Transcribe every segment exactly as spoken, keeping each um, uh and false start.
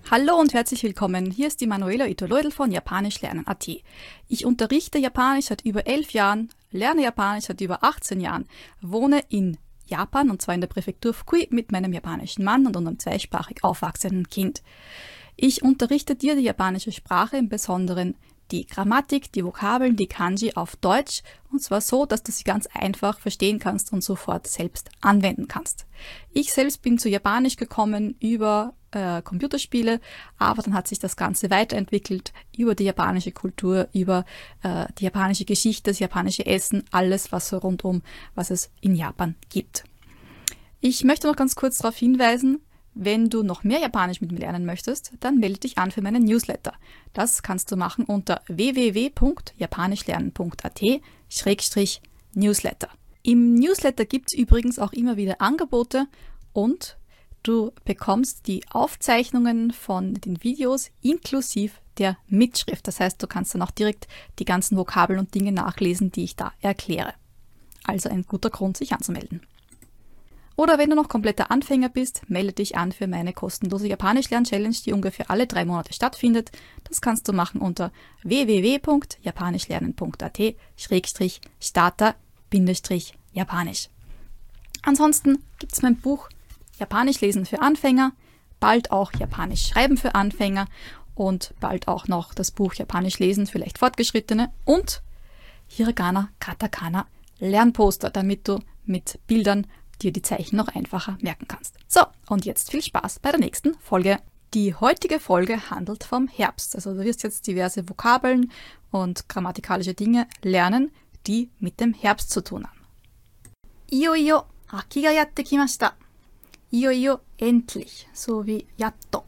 Hallo und herzlich willkommen. Hier ist die Manuela Ito-Leudl von Japanisch lernen Punkt at. Ich unterrichte Japanisch seit über elf Jahren, lerne Japanisch seit über achtzehn Jahren, wohne in Japan und zwar in der Präfektur Fukui mit meinem japanischen Mann und unserem zweisprachig aufwachsenden Kind. Ich unterrichte dir die japanische Sprache, im Besonderen die Grammatik, die Vokabeln, die Kanji auf Deutsch und zwar so, dass du sie ganz einfach verstehen kannst und sofort selbst anwenden kannst. Ich selbst bin zu Japanisch gekommen über äh, Computerspiele, aber dann hat sich das Ganze weiterentwickelt über die japanische Kultur, über äh, die japanische Geschichte, das japanische Essen, alles was so rundum, was es in Japan gibt. Ich möchte noch ganz kurz darauf hinweisen, wenn du noch mehr Japanisch mit mir lernen möchtest, dann melde dich an für meinen Newsletter. Das kannst du machen unter w w w punkt japanisch lernen punkt at Schrägstrich Newsletter. Im Newsletter gibt es übrigens auch immer wieder Angebote und du bekommst die Aufzeichnungen von den Videos inklusive der Mitschrift. Das heißt, du kannst dann auch direkt die ganzen Vokabeln und Dinge nachlesen, die ich da erkläre. Also ein guter Grund, sich anzumelden. Oder wenn du noch kompletter Anfänger bist, melde dich an für meine kostenlose Japanisch-Lern-Challenge, die ungefähr alle drei Monate stattfindet. Das kannst du machen unter w w w punkt japanisch lernen punkt at Schrägstrich Starter Bindestrich Japanisch. Ansonsten gibt es mein Buch Japanisch lesen für Anfänger, bald auch Japanisch schreiben für Anfänger und bald auch noch das Buch Japanisch lesen für leicht Fortgeschrittene und Hiragana, Katakana Lernposter, damit du mit Bildern dir die Zeichen noch einfacher merken kannst. So, und jetzt viel Spaß bei der nächsten Folge. Die heutige Folge handelt vom Herbst. Also du wirst jetzt diverse Vokabeln und grammatikalische Dinge lernen, die mit dem Herbst zu tun haben. Iyo-iyo, aki ga yatte kimashita. Iyo-iyo, endlich, so wie yatto.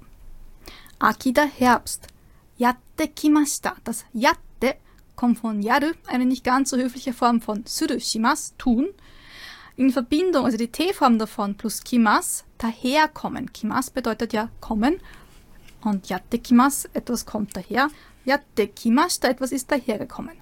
Aki, der Herbst. Yatte kimashita. Das yatte kommt von yaru, eine nicht ganz so höfliche Form von suru shimasu, tun. In Verbindung, also die T-Form davon plus kimas, daherkommen. Kimas bedeutet ja kommen und yatte kimas, etwas kommt daher. Yatte kimashita, etwas ist dahergekommen.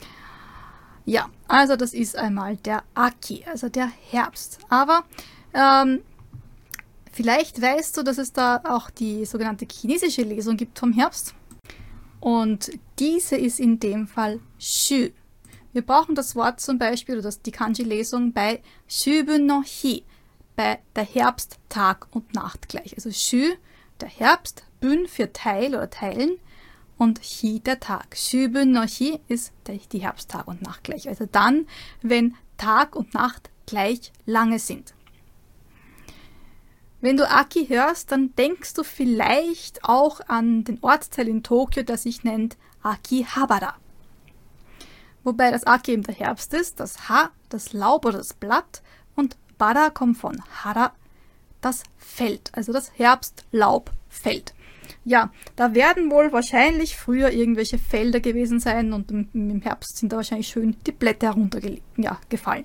Ja, also das ist einmal der Aki, also der Herbst. Aber ähm, vielleicht weißt du, dass es da auch die sogenannte chinesische Lesung gibt vom Herbst. Und diese ist in dem Fall Shu. Wir brauchen das Wort zum Beispiel, oder das, die Kanji-Lesung bei Shubun no Hi, bei der Herbst, Tag und Nacht gleich. Also Shu, der Herbst, Bun für Teil oder Teilen und Hi, der Tag. Shubun no Hi ist der, die Herbst, Tag und Nacht gleich. Also dann, wenn Tag und Nacht gleich lange sind. Wenn du Aki hörst, dann denkst du vielleicht auch an den Ortsteil in Tokio, der sich nennt Akihabara. Wobei das Aki eben der Herbst ist, das Ha, das Laub oder das Blatt und Bara kommt von Hara, das Feld, also das Herbstlaubfeld. Ja, da werden wohl wahrscheinlich früher irgendwelche Felder gewesen sein und im, im Herbst sind da wahrscheinlich schön die Blätter heruntergefallen. Ja, gefallen.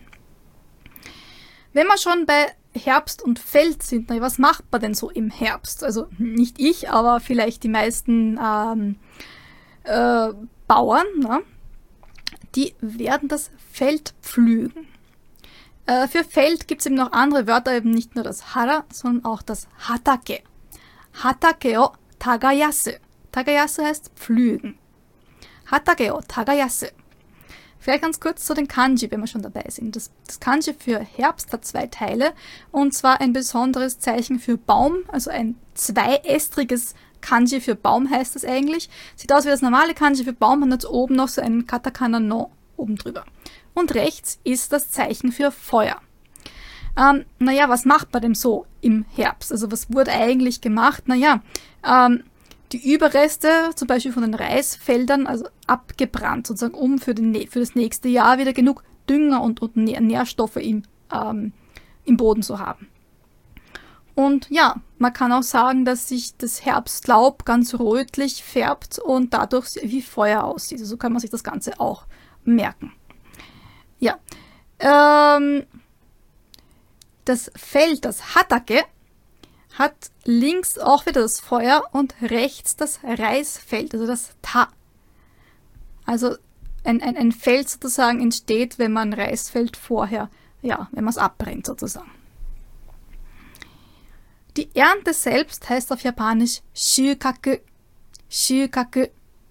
Wenn wir schon bei Herbst und Feld sind, na, was macht man denn so im Herbst? Also nicht ich, aber vielleicht die meisten ähm, äh, Bauern, ne? Die werden das Feld pflügen. Äh, für Feld gibt es eben noch andere Wörter, eben nicht nur das Hara, sondern auch das Hatake. Hatake o tagayasu. Tagayasu heißt pflügen. Hatake o tagayasu. Vielleicht ganz kurz zu den Kanji, wenn wir schon dabei sind. Das, das Kanji für Herbst hat zwei Teile und zwar ein besonderes Zeichen für Baum, also ein zweiästriges Kanji für Baum heißt das eigentlich. Sieht aus wie das normale Kanji für Baum und hat oben noch so einen Katakana no oben drüber. Und rechts ist das Zeichen für Feuer. Ähm, naja, was macht man denn so im Herbst? Also was wurde eigentlich gemacht? Naja, ähm, die Überreste zum Beispiel von den Reisfeldern, also abgebrannt, sozusagen um für, den, für das nächste Jahr wieder genug Dünger und, und Nährstoffe im, ähm, im Boden zu haben. Und ja, man kann auch sagen, dass sich das Herbstlaub ganz rötlich färbt und dadurch wie Feuer aussieht. Also so kann man sich das Ganze auch merken. Ja, ähm, das Feld, das Hatake, hat links auch wieder das Feuer und rechts das Reisfeld, also das Ta. Also ein, ein, ein Feld sozusagen entsteht, wenn man Reisfeld vorher, ja, wenn man es abbrennt sozusagen. Die Ernte selbst heißt auf Japanisch Shukaku. Shukaku.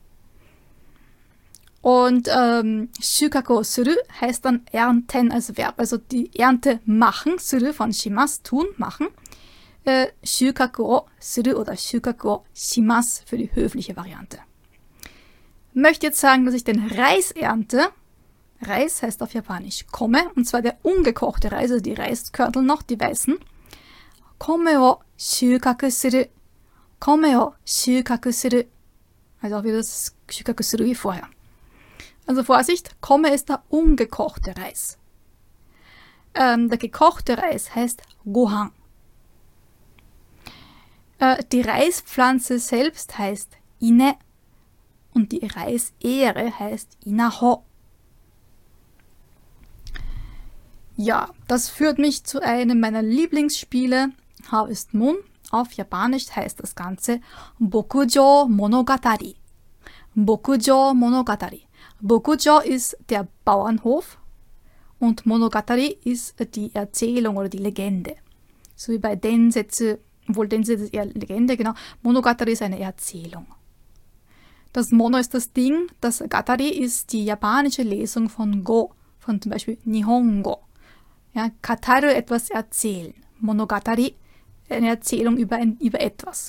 Und ähm, Shukaku suru heißt dann ernten als Verb. Also die Ernte machen, suru von shimasu, tun, machen. Äh, Shukaku o suru oder Shukaku o shimasu für die höfliche Variante. Ich möchte jetzt sagen, dass ich den Reis ernte. Reis heißt auf Japanisch Kome, und zwar der ungekochte Reis, also die Reiskörnel noch, die weißen. Kome o shukaku suru. Kome o shukaku suru. Also auch wieder das Shukaku suru wie vorher. Also Vorsicht, Kome ist der ungekochte Reis. Ähm, der gekochte Reis heißt Gohan. Äh, die Reispflanze selbst heißt Ine und die Reisähre heißt Inaho. Ja, das führt mich zu einem meiner Lieblingsspiele, Harvest Moon. Auf Japanisch heißt das Ganze Bokujo Monogatari. Bokujo Monogatari. Bokujo ist der Bauernhof und Monogatari ist die Erzählung oder die Legende. So wie bei Densetsu, obwohl Densetsu ist eher Legende, genau. Monogatari ist eine Erzählung. Das Mono ist das Ding, das Gatari ist die japanische Lesung von Go, von zum Beispiel Nihongo. Ja, Kataru, etwas erzählen. Monogatari, eine Erzählung über, ein, über etwas.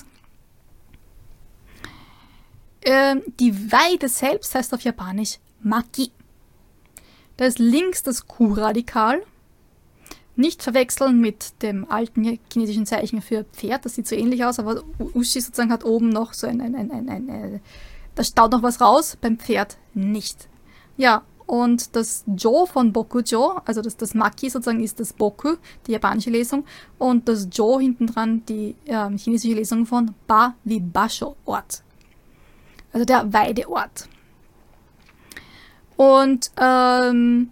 Ähm, die Weide selbst heißt auf Japanisch Maki. Da ist links das Q-Radikal. Nicht verwechseln mit dem alten chinesischen Zeichen für Pferd. Das sieht so ähnlich aus, aber Ushi sozusagen hat oben noch so ein, ein, ein, ein, ein, ein da staut noch was raus, beim Pferd nicht. Ja, und das Jo von Bokujo, also das, das Maki sozusagen ist das Boku, die japanische Lesung, und das Jo hinten dran die äh, chinesische Lesung von Ba wie Basho, Ort. Also der Weideort. Und ähm,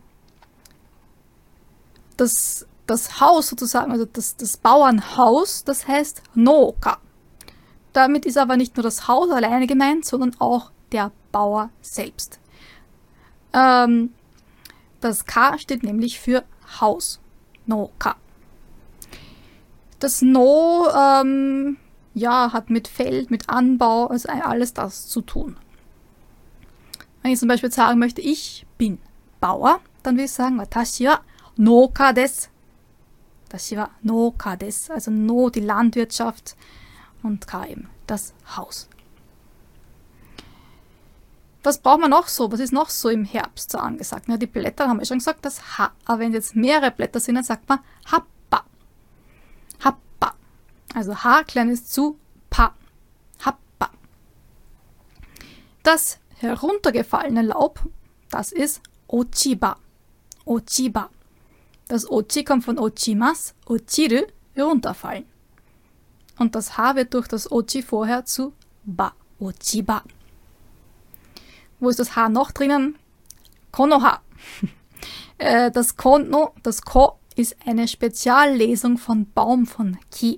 das, das Haus sozusagen, also das, das Bauernhaus, das heißt Nooka. Damit ist aber nicht nur das Haus alleine gemeint, sondern auch der Bauer selbst. Ähm, das K steht nämlich für Haus. Nooka. Das No ähm, ja, hat mit Feld, mit Anbau, also alles das zu tun. Wenn ich zum Beispiel sagen möchte, ich bin Bauer, dann will ich sagen, Watashi wa Nooka desu. Watashi wa Nooka desu. Also No, die Landwirtschaft, und K eben, das Haus. Was braucht man noch so? Was ist noch so im Herbst so angesagt? Ja, die Blätter haben wir schon gesagt, das Ha. Aber wenn jetzt mehrere Blätter sind, dann sagt man Happa. Happa. Also H kleines zu Pa. Happa. Das heruntergefallene Laub, das ist Ochiba. Ochiba. Das Ochi kommt von Ochimas, Ochiru, herunterfallen. Und das H wird durch das Ochi vorher zu Ba. Ochiba. Wo ist das H noch drinnen? Konoha. äh, das Kono, das Ko ist eine Speziallesung von Baum von Ki.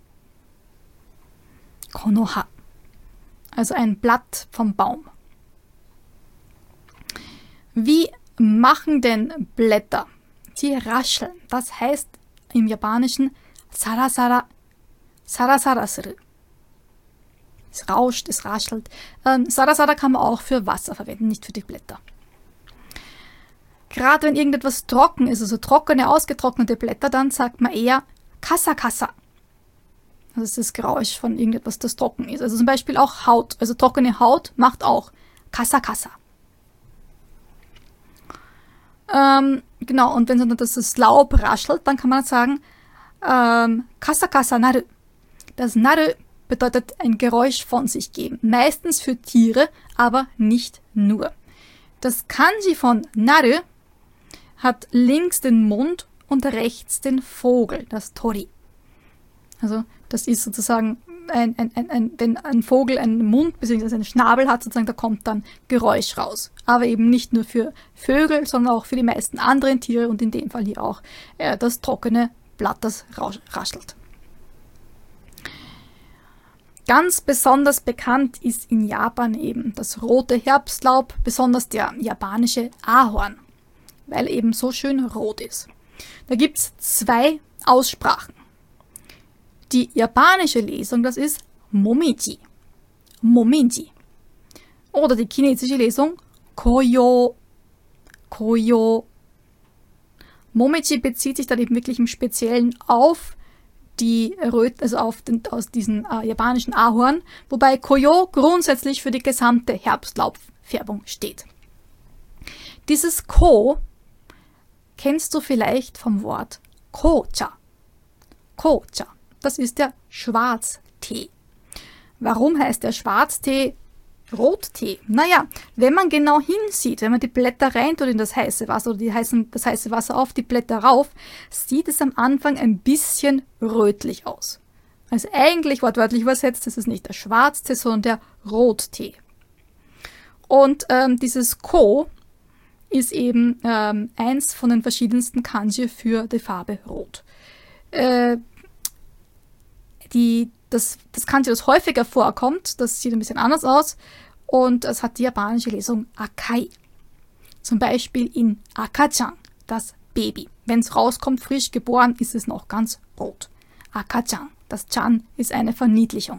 Konoha. Also ein Blatt vom Baum. Wie machen denn Blätter? Sie rascheln. Das heißt im Japanischen Sarasara. Sarasara suru. Es rauscht, es raschelt. Ähm, Sarasara kann man auch für Wasser verwenden, nicht für die Blätter. Gerade wenn irgendetwas trocken ist, also trockene, ausgetrocknete Blätter, dann sagt man eher Kasa Kasa. Das ist das Geräusch von irgendetwas, das trocken ist. Also zum Beispiel auch Haut. Also trockene Haut macht auch Kasa Kasa. Ähm, genau, und wenn dann das, das Laub raschelt, dann kann man sagen ähm, Kasa Kasa naru. Das Naru bedeutet ein Geräusch von sich geben. Meistens für Tiere, aber nicht nur. Das Kanji von Naru hat links den Mund und rechts den Vogel, das Tori. Also das ist sozusagen, ein, ein, ein, ein, wenn ein Vogel einen Mund bzw. einen Schnabel hat, sozusagen, da kommt dann Geräusch raus. Aber eben nicht nur für Vögel, sondern auch für die meisten anderen Tiere und in dem Fall hier auch äh, das trockene Blatt, das raschelt. Ganz besonders bekannt ist in Japan eben das rote Herbstlaub, besonders der japanische Ahorn, weil eben so schön rot ist. Da gibt es zwei Aussprachen. Die japanische Lesung, das ist Momiji. Momiji. Oder die chinesische Lesung Koyo. Koyo. Momiji bezieht sich dann eben wirklich im Speziellen auf die Röt, also auf den, aus diesen äh, japanischen Ahorn, wobei Koyo grundsätzlich für die gesamte Herbstlaubfärbung steht. Dieses Ko kennst du vielleicht vom Wort Kocha. Kocha, das ist der Schwarztee. Warum heißt der Schwarztee Rottee? Naja, wenn man genau hinsieht, wenn man die Blätter reintut in das heiße Wasser oder die heißen, das heiße Wasser auf die Blätter rauf, sieht es am Anfang ein bisschen rötlich aus. Also eigentlich wortwörtlich übersetzt ist es nicht der Schwarztee, sondern der Rottee. Und ähm, dieses Ko ist eben ähm, eins von den verschiedensten Kanji für die Farbe Rot. Äh, die, das, das Kanji, das häufiger vorkommt, das sieht ein bisschen anders aus und es hat die japanische Lesung Akai. Zum Beispiel in Akachan, das Baby. Wenn es rauskommt, frisch geboren, ist es noch ganz rot. Akachan, das Chan ist eine Verniedlichung.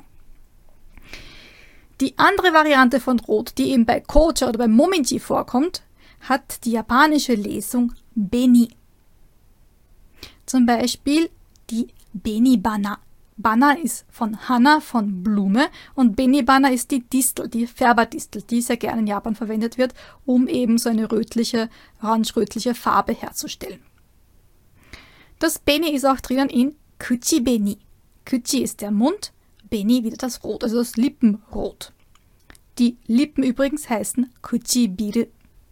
Die andere Variante von Rot, die eben bei Kocha oder bei Momiji vorkommt, hat die japanische Lesung Beni. Zum Beispiel die Benibana. Bana ist von Hana, von Blume, und Benibana ist die Distel, die Färberdistel, die sehr gerne in Japan verwendet wird, um eben so eine rötliche, orange-rötliche Farbe herzustellen. Das Beni ist auch drinnen in Kuchi-Beni. Kuchi ist der Mund, Beni wieder das Rot, also das Lippenrot. Die Lippen übrigens heißen Kuchi-Biru.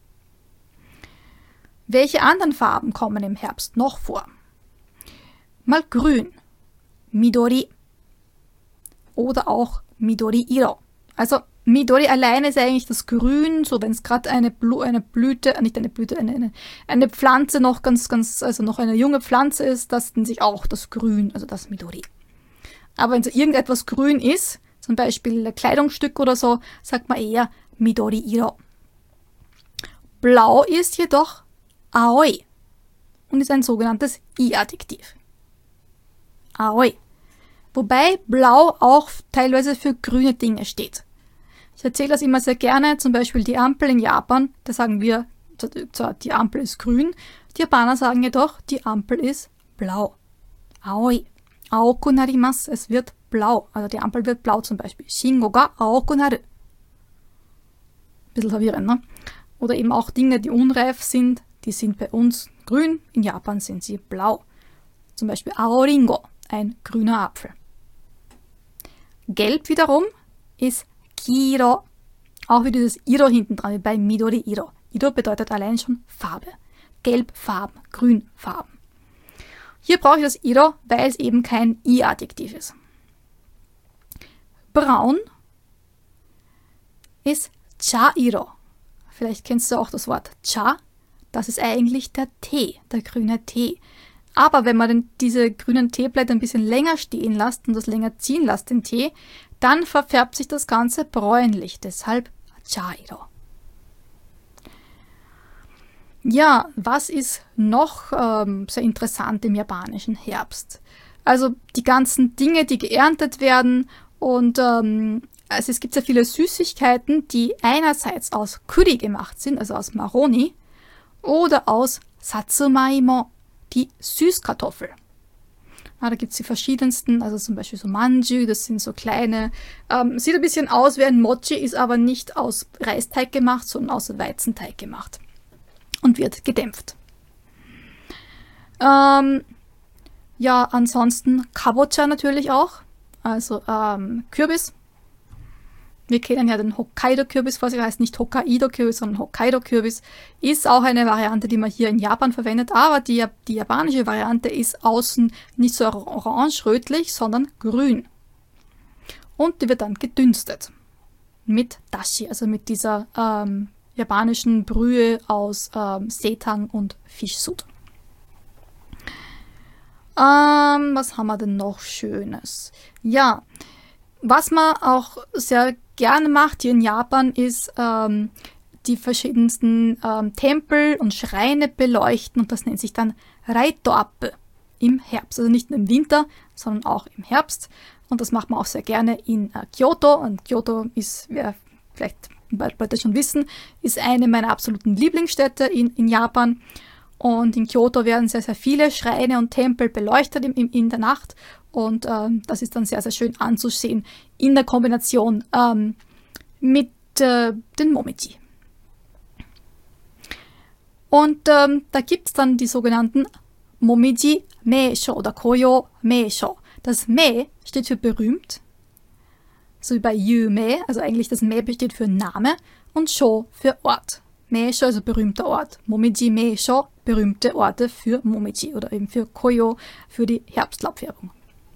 Welche anderen Farben kommen im Herbst noch vor? Mal grün, Midori oder auch Midori-iro. Also Midori alleine ist eigentlich das Grün, so wenn es gerade eine, Blu- eine Blüte, nicht eine Blüte, eine, eine, eine Pflanze noch ganz, ganz, also noch eine junge Pflanze ist, das nennt sich auch das Grün, also das Midori. Aber wenn so irgendetwas grün ist, zum Beispiel ein Kleidungsstück oder so, sagt man eher Midori-iro. Blau ist jedoch Aoi und ist ein sogenanntes I-Adjektiv. Aoi. Wobei Blau auch teilweise für grüne Dinge steht. Ich erzähle das immer sehr gerne, zum Beispiel die Ampel in Japan, da sagen wir, zwar die Ampel ist grün, die Japaner sagen jedoch, die Ampel ist blau. Aoi. Aoku narimasu, es wird blau, also die Ampel wird blau zum Beispiel. Shingo ga aoku naru. Bisschen verwirrend, ne? Oder eben auch Dinge, die unreif sind, die sind bei uns grün, in Japan sind sie blau. Zum Beispiel Aoringo, ein grüner Apfel. Gelb wiederum ist Kiro. Auch wie dieses Iro hinten dran, wie bei Midori-iro. Iro bedeutet allein schon Farbe. Gelbfarben, Grünfarben. Hier brauche ich das Iro, weil es eben kein I-Adjektiv ist. Braun ist Cha-iro. Vielleicht kennst du auch das Wort Cha. Das ist eigentlich der Tee, der grüne Tee. Aber wenn man den, diese grünen Teeblätter ein bisschen länger stehen lässt und das länger ziehen lässt, den Tee, dann verfärbt sich das Ganze bräunlich. Deshalb Chairo. Ja, was ist noch ähm, sehr interessant im japanischen Herbst? Also die ganzen Dinge, die geerntet werden und ähm, also es gibt sehr viele Süßigkeiten, die einerseits aus Kuri gemacht sind, also aus Maroni, oder aus Satsumaimo, die Süßkartoffel. Ja, da gibt es die verschiedensten, also zum Beispiel so Manju, das sind so kleine, ähm, sieht ein bisschen aus wie ein Mochi, ist aber nicht aus Reisteig gemacht, sondern aus Weizenteig gemacht und wird gedämpft. Ähm, ja, ansonsten Kabocha natürlich auch, also ähm, Kürbis. Wir kennen ja den Hokkaido-Kürbis, was heißt nicht Hokkaido-Kürbis, sondern Hokkaido-Kürbis. Ist auch eine Variante, die man hier in Japan verwendet, aber die, die japanische Variante ist außen nicht so orange-rötlich, sondern grün. Und die wird dann gedünstet mit Dashi, also mit dieser ähm, japanischen Brühe aus ähm, Seitan und Fischsud. Ähm, was haben wir denn noch Schönes? Ja, was man auch sehr gerne macht hier in Japan, ist ähm, die verschiedensten ähm, Tempel und Schreine beleuchten und das nennt sich dann Raitoappe im Herbst. Also nicht nur im Winter, sondern auch im Herbst. Und das macht man auch sehr gerne in äh, Kyoto. Und Kyoto ist, wer vielleicht bald, bald schon wissen, ist eine meiner absoluten Lieblingsstädte in, in Japan. Und in Kyoto werden sehr, sehr viele Schreine und Tempel beleuchtet im, im, in der Nacht. Und ähm, das ist dann sehr, sehr schön anzusehen in der Kombination ähm, mit äh, den Momiji. Und ähm, da gibt es dann die sogenannten Momiji Meisho oder Koyo Meisho. Das Me steht für berühmt, so wie bei Yume, also eigentlich das Me steht für Name und Sho für Ort. Meisho, also berühmter Ort. Momiji Meisho, berühmte Orte für Momiji oder eben für Koyo, für die Herbstlaubfärbung.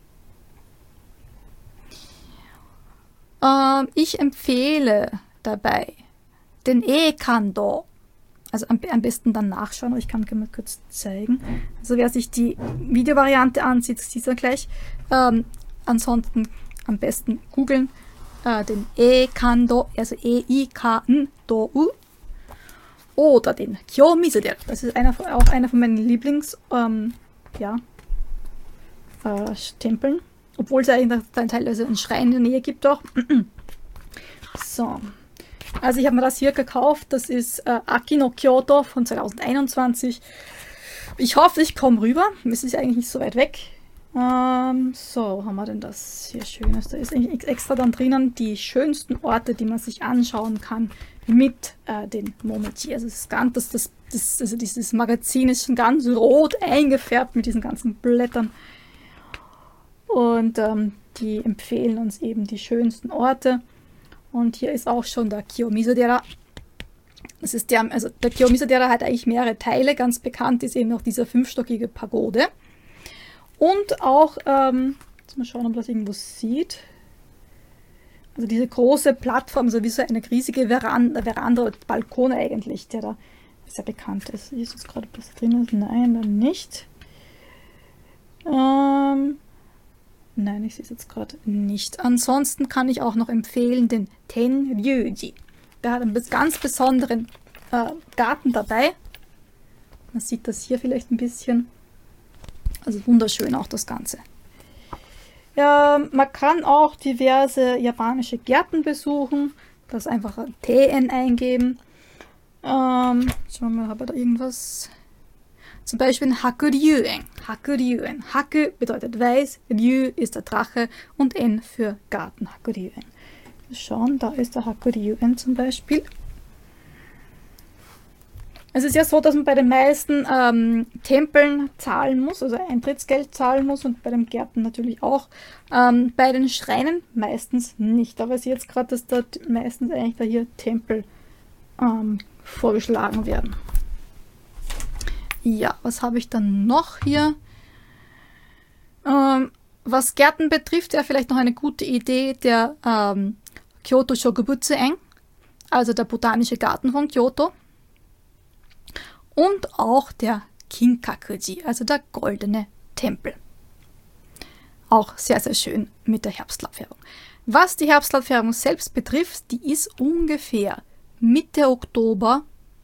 Ähm, ich empfehle dabei den E-Kando. Also am, am besten dann nachschauen, aber ich kann mal kurz zeigen. Also wer sich die Videovariante ansieht, sieht es gleich. Ähm, ansonsten am besten googeln äh, den E-Kando, also E-I-K-N-Do-U. Oder den Kiyomizu-dera. Das ist einer, auch einer von meinen Lieblings ähm, ja, äh, Tempeln. Obwohl es eigentlich dann teilweise einen Schrein in der Nähe gibt auch. So. Also ich habe mir das hier gekauft. Das ist äh, Aki no Kyoto von zwanzig einundzwanzig. Ich hoffe, ich komme rüber. Es ist eigentlich nicht so weit weg. Ähm, so, haben wir denn das hier Schönes? Da ist eigentlich extra dann drinnen die schönsten Orte, die man sich anschauen kann mit äh, den Momiji. Also, das, das, das, das, also dieses Magazin ist schon ganz rot eingefärbt mit diesen ganzen Blättern. Und ähm, die empfehlen uns eben die schönsten Orte. Und hier ist auch schon der Kiyomizu-dera. Das ist der, also der Kiyomizu-dera hat eigentlich mehrere Teile. Ganz bekannt ist eben noch dieser fünfstockige Pagode. Und auch, ähm, jetzt mal schauen, ob man das irgendwo sieht. Also diese große Plattform, so wie so eine riesige Veranda, Veranda oder Balkon eigentlich, der da sehr bekannt ist. Ist jetzt gerade was drin ist? Nein, dann nicht. Ähm, nein, ich sehe es jetzt gerade nicht. Ansonsten kann ich auch noch empfehlen den Tenryuji. Der hat einen ganz besonderen äh, Garten dabei. Man sieht das hier vielleicht ein bisschen. Also wunderschön auch das Ganze. Ja, man kann auch diverse japanische Gärten besuchen. Das einfach T N eingeben. Ähm, schauen wir mal, habe ich da irgendwas? Zum Beispiel Hakuryūen. Hakuryūen. Haku bedeutet weiß, Ryu ist der Drache und N für Garten. Hakuryūen. Schauen, da ist der Hakuryūen zum Beispiel. Es ist ja so, dass man bei den meisten ähm, Tempeln zahlen muss, also Eintrittsgeld zahlen muss und bei den Gärten natürlich auch. Ähm, bei den Schreinen meistens nicht. Aber ich sehe jetzt gerade, dass da meistens eigentlich da hier Tempel ähm, vorgeschlagen werden. Ja, was habe ich dann noch hier? Ähm, was Gärten betrifft, wäre vielleicht noch eine gute Idee der ähm, Kyoto Shokubutsu-en, also der botanische Garten von Kyoto. Und auch der Kinkakuji, also der goldene Tempel. Auch sehr, sehr schön mit der Herbstlaubfärbung. Was die Herbstlaubfärbung selbst betrifft, die ist ungefähr Mitte Oktober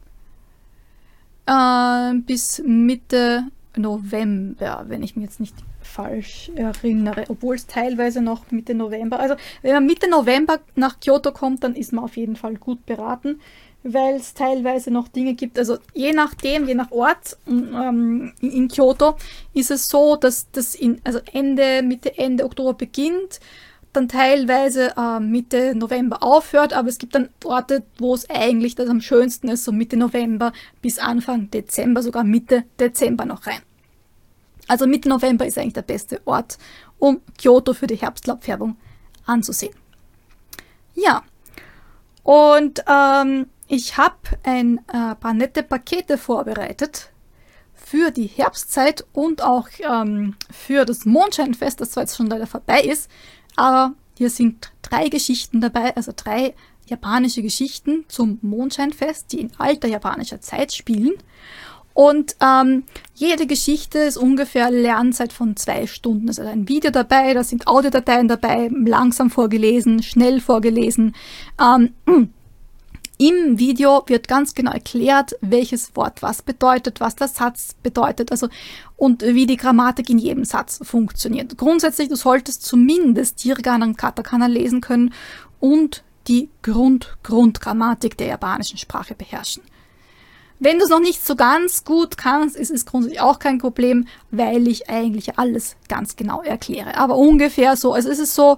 äh, bis Mitte November, wenn ich mich jetzt nicht falsch erinnere, obwohl es teilweise noch Mitte November, also wenn man Mitte November nach Kyoto kommt, dann ist man auf jeden Fall gut beraten, weil es teilweise noch Dinge gibt, also je nachdem, je nach Ort ähm, in, in Kyoto ist es so, dass das in, also Ende, Mitte, Ende Oktober beginnt, dann teilweise äh, Mitte November aufhört, aber es gibt dann Orte, wo es eigentlich das am schönsten ist, so Mitte November bis Anfang Dezember, sogar Mitte Dezember noch rein. Also Mitte November ist eigentlich der beste Ort, um Kyoto für die Herbstlaubfärbung anzusehen. Ja, und ähm, ich habe ein äh, paar nette Pakete vorbereitet für die Herbstzeit und auch ähm, für das Mondscheinfest, das zwar jetzt schon leider vorbei ist, aber hier sind drei Geschichten dabei, also drei japanische Geschichten zum Mondscheinfest, die in alter japanischer Zeit spielen. Und ähm, jede Geschichte ist ungefähr eine Lernzeit von zwei Stunden. Also ein Video dabei, da sind Audiodateien dabei, langsam vorgelesen, schnell vorgelesen. Ähm, Im Video wird ganz genau erklärt, welches Wort was bedeutet, was der Satz bedeutet, also und wie die Grammatik in jedem Satz funktioniert. Grundsätzlich, du solltest zumindest Hiragana und Katakana lesen können und die Grund Grundgrammatik der japanischen Sprache beherrschen. Wenn du es noch nicht so ganz gut kannst, ist es grundsätzlich auch kein Problem, weil ich eigentlich alles ganz genau erkläre. Aber ungefähr so, also es ist so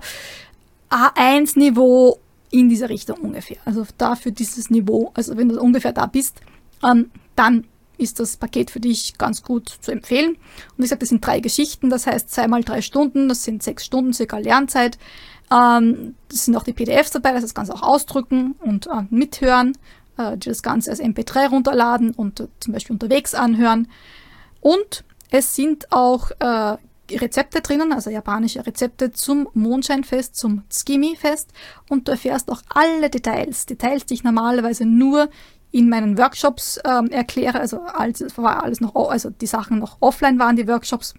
A eins Niveau in dieser Richtung ungefähr. Also dafür dieses Niveau, also wenn du ungefähr da bist, ähm, dann ist das Paket für dich ganz gut zu empfehlen. Und ich sage, das sind drei Geschichten, das heißt zweimal drei Stunden, das sind sechs Stunden circa Lernzeit. Ähm, das sind auch die P D Fs dabei, das heißt, kannst du auch ausdrücken und äh, mithören, äh, dir das Ganze als M P drei runterladen und äh, zum Beispiel unterwegs anhören. Und es sind auch äh, Rezepte drinnen, also japanische Rezepte zum Mondscheinfest, zum Tsukimi-Fest, und du erfährst auch alle Details, Details, die ich normalerweise nur in meinen Workshops ähm, erkläre, also als es war alles noch, also die Sachen noch offline waren, die Workshops,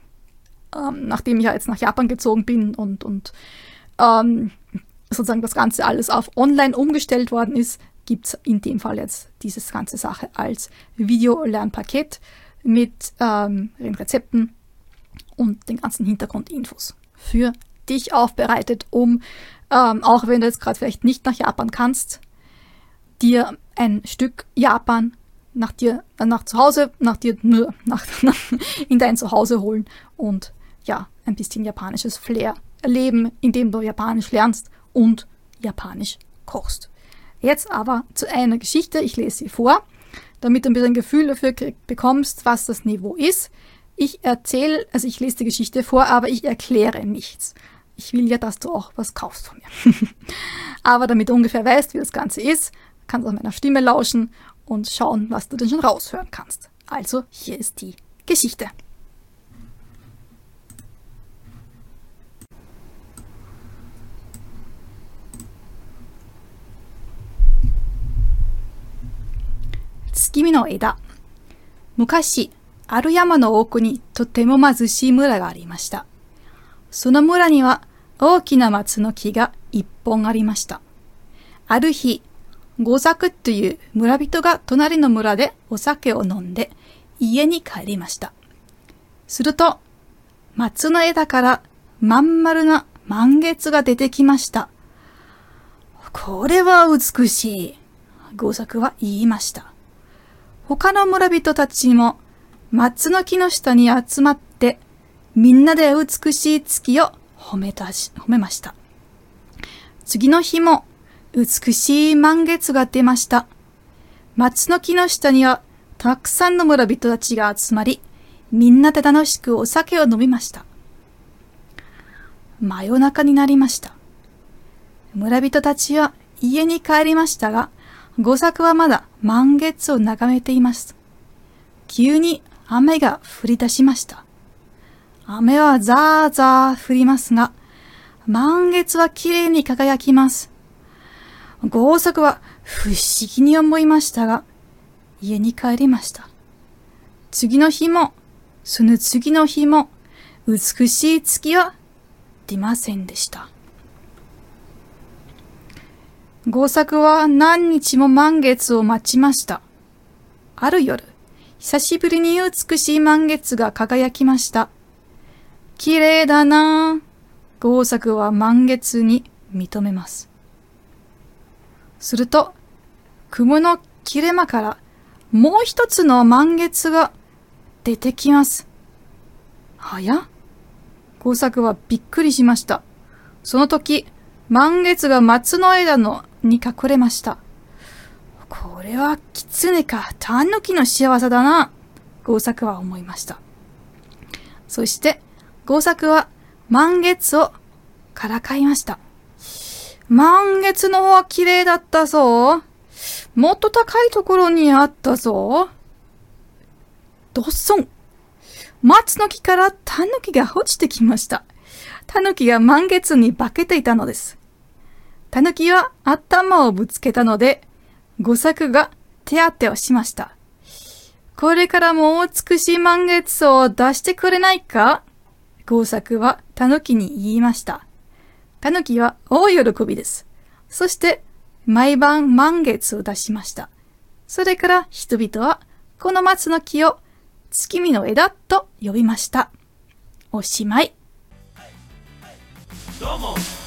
ähm, nachdem ich ja jetzt nach Japan gezogen bin und, und ähm, sozusagen das Ganze alles auf online umgestellt worden ist, gibt es in dem Fall jetzt diese ganze Sache als Video-Lernpaket mit ähm, den Rezepten und den ganzen Hintergrundinfos für dich aufbereitet, um, ähm, auch wenn du jetzt gerade vielleicht nicht nach Japan kannst, dir ein Stück Japan nach dir, äh, nach zu Hause, nach dir, nur nach, in dein Zuhause holen und ja, ein bisschen japanisches Flair erleben, indem du Japanisch lernst und Japanisch kochst. Jetzt aber zu einer Geschichte, ich lese sie vor, damit du ein bisschen ein Gefühl dafür bekommst, was das Niveau ist. Ich erzähle, also ich lese die Geschichte vor, aber ich erkläre nichts. Ich will ja, dass du auch was kaufst von mir. Aber damit du ungefähr weißt, wie das Ganze ist, kannst du auch meiner Stimme lauschen und schauen, was du denn schon raushören kannst. Also, hier ist die Geschichte. Tsukimi no Eda. Mukashi, ある山の奥にとても貧しい村がありました。その村には大きな松の木が一本ありました。ある日、ゴザクという村人が隣の村でお酒を飲んで家に帰りました。すると、松の枝からまん丸な満月が出てきました。これは美しい。ゴザクは言いました。他の村人たちも松の木の下に集まって、みんなで美しい月を褒めたし、褒めました。次の日も美しい満月が出ました。松の木の下にはたくさんの村人たちが集まり、みんなで楽しくお酒を飲みました。真夜中になりました。村人たちは家に帰りましたが、ゴザクはまだ満月を眺めています。急に雨が降り出しました。雨はザーザー降りますが、満月はきれいに輝きます。ゴザクは不思議に思いましたが、家に帰りました。次の日も、その次の日も、美しい月は出ませんでした。ゴザクは何日も満月を待ちました。ある夜、久しぶりに美しい満月が輝きました。綺麗だなぁ。ゴザクは満月に認めます。すると、雲の切れ間からもう一つの満月が出てきます。はや？ゴザクはびっくりしました。その時、満月が松の枝のに隠れました。これは狐かタヌキの仕業だな。ゴザクは思いました。そして、ゴザクは満月をからかいました。満月の方は綺麗だったぞ。もっと高いところにあったぞ。ドッソン。松の木からタヌキが落ちてきました。タヌキが満月に化けていたのです。タヌキは頭をぶつけたので、ゴザクが手当てをしました。これからも美しい満月を出してくれないか？ゴザクはタヌキに言いました。タヌキは大喜びです。そして、 毎晩満月を出しました。それから人々はこの松の木を月見の枝と呼びました。おしまい。 どうも